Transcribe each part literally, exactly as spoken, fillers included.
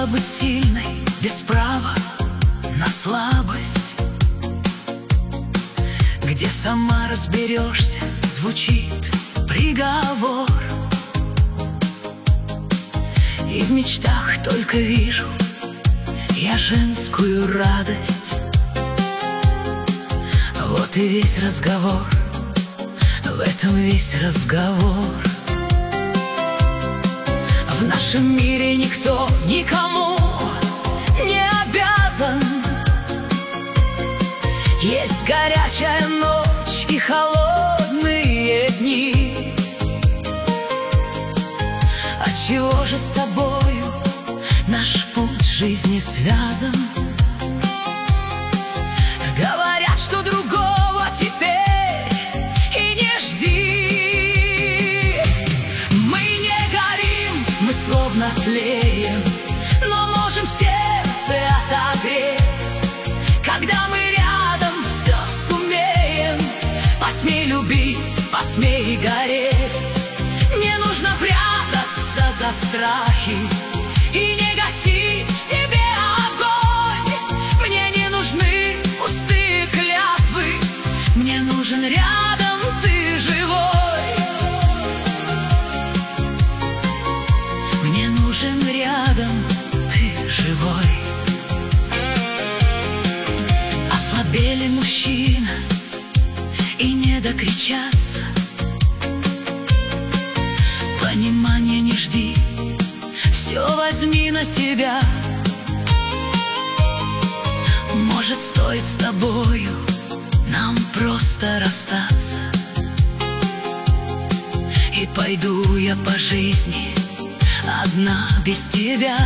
право быть сильной, без права на слабость. Где сама разберешься, звучит приговор. И в мечтах только вижу я женскую радость. Вот и весь разговор, в этом весь разговор. В нашем мире никто никому не обязан. Есть горячая ночь и холодные дни. Отчего же с тобою наш путь жизни связан? Говорят, что другого теперь и не жди. Мы не горим, мы словно тлеем, но можем сердце отогреть. Когда мы рядом, все сумеем. Посмей любить, посмей гореть. Не нужно прятаться за страхи и не гасить в себе огонь. Мне не нужны пустые клятвы, мне нужен рядом ты живой. Мне нужен рядом ты живой. Ослабели мужчина и не докричаться. Понимания не жди, все возьми на себя. Может, стоит с тобою нам просто расстаться. И пойду я по жизни одна без тебя.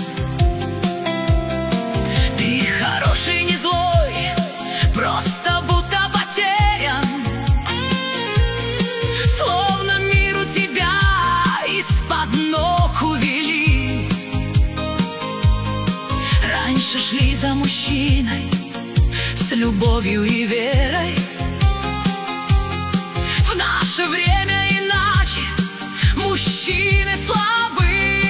Ты хороший, не злой, просто будто потерян. Словно миру тебя из-под ног увели. Раньше шли за мужчиной с любовью и верой. В наше время иначе, мужчины слабы.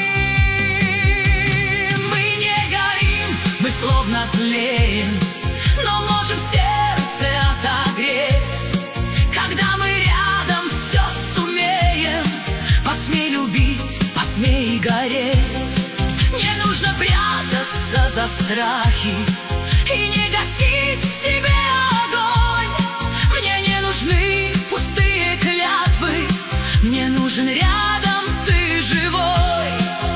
Мы не горим, мы словно тлеем, но можем сердце отогреть. Когда мы рядом, все сумеем. Посмей любить, посмей гореть. Не нужно прятаться за страхи и не гасить в себе огонь. Мне не нужны пустые клятвы, мне нужен рядом ты живой.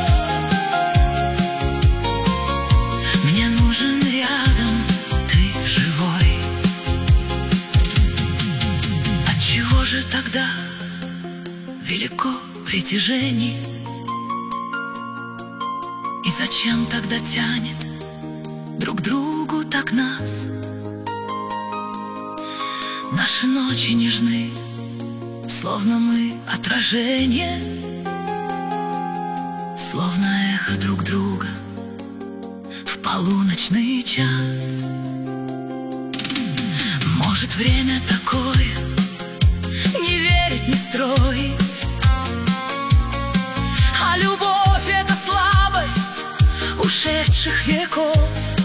Мне нужен рядом ты живой. Отчего же тогда велико притяжение? И зачем тогда тянет друг другу так нас? Наши ночи нежны, словно мы отражение, словно эхо друг друга в полуночный час. Может, время такое, не верить, не строить, а любовь — это слабость ушедших веков.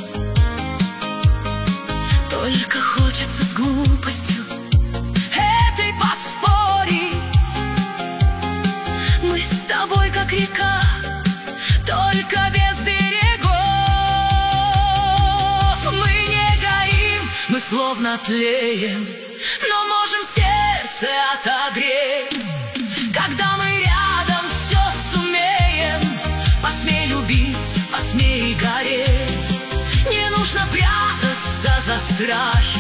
Только хочется с глупостью этой поспорить. Мы с тобой как река, только без берегов. Мы не горим, мы словно тлеем, но можем сердце отогреть. Когда мы рядом, все сумеем. Посмей любить, посмей гореть. Не нужно прятаться за страхи